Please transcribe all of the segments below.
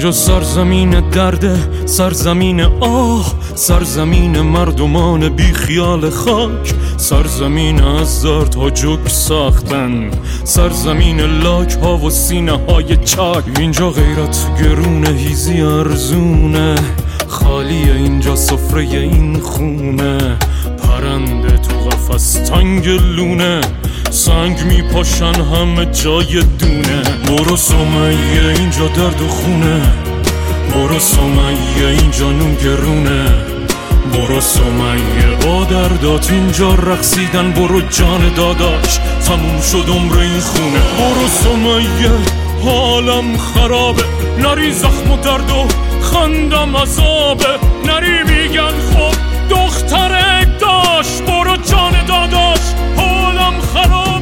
اینجا سرزمین درده، سرزمین آه، سرزمین مردمان بی خیال خاک، سرزمین از دردها جوک ساختن، سرزمین لاک ها و سینه های چاک. اینجا غیرت گرونه، هیزی ارزونه، خالیه اینجا سفره این خونه، پرنده تو قفس تنگ لونه، سنگ میپاشن همه جای دونه. برو سمیه اینجا درد و خونه، برو سمیه اینجا نون گرونه، برو سمیه با دردات اینجا رقصیدن. برو جان داداش تموم شد عمر این خونه. برو سمیه حالم خرابه، نری زخم و درد و خندم عذابه، نری میگن خب دختره داشت. برو جان داداش حالم خرابه.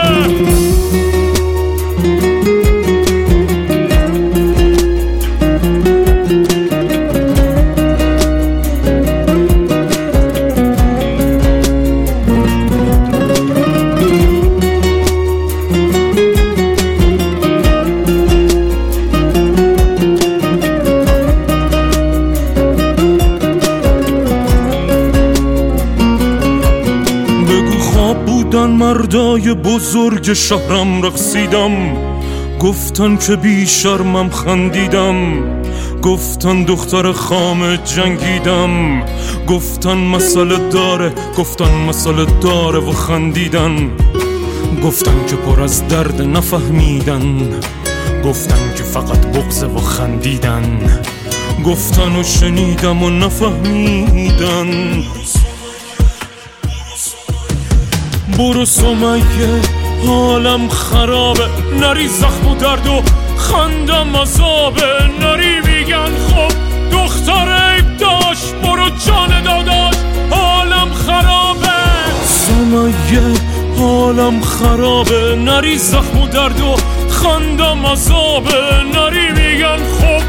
مردای بزرگ شهرم رقصیدم، گفتن که بی شرمم خندیدم، گفتن دختر خام جنگیدم، گفتن مسئله داره، گفتن مسئله داره و خندیدن، گفتن که پر از درد نفهمیدن، گفتن که فقط بغضه و خندیدن، گفتن و شنیدم و نفهمیدن. برو سمیه حالم خرابه، نری زخم و درد و خندم عذابه، نری میگن خب دختره داشت. برو جان داداش حالم خرابه. سمیه حالم خرابه، نری زخم و درد و خندم عذابه، نری میگن خب